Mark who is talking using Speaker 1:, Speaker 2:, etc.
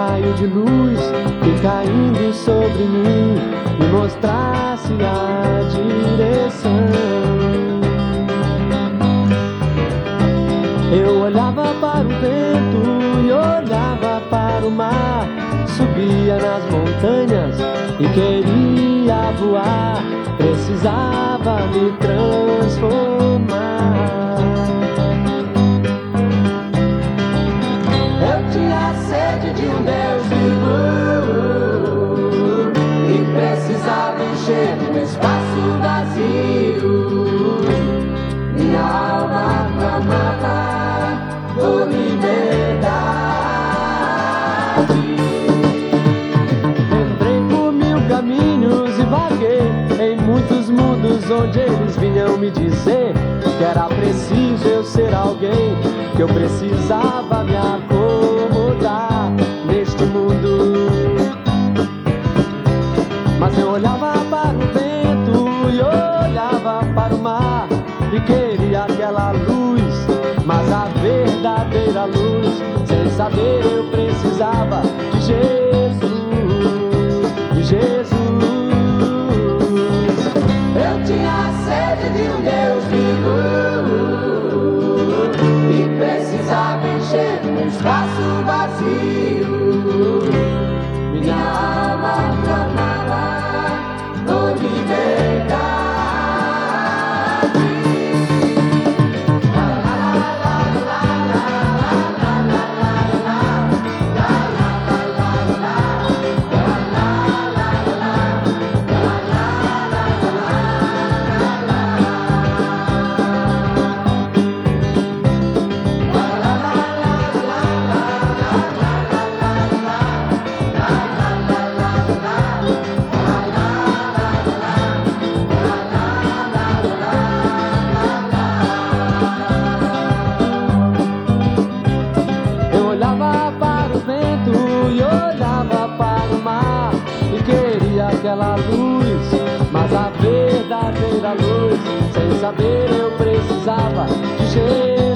Speaker 1: raio de luz que caindo sobre mim me mostrasse a direção. Eu olhava para o vento e olhava para o mar, subia nas montanhas e queria voar, precisava me transformar. Eu tinha sede de um Deus vivo e precisava encher um espaço vazio. Minha alma clamava por liberdade. Entrei por 1000 caminhos e vaguei em muitos mundos onde eles vinham me dizer que era preciso eu ser alguém, que eu precisava me acomodar neste mundo. Mas eu olhava para o vento e olhava para o mar e queria aquela luz, mas a verdadeira luz. Sem saber eu precisava de Jesus, de Jesus. Eu tinha sede de um Deus vivo e precisava encher um espaço vazio. Minha alma clamava por liberdade. Aquela luz, mas a verdadeira luz. Sem saber eu precisava de Jesus.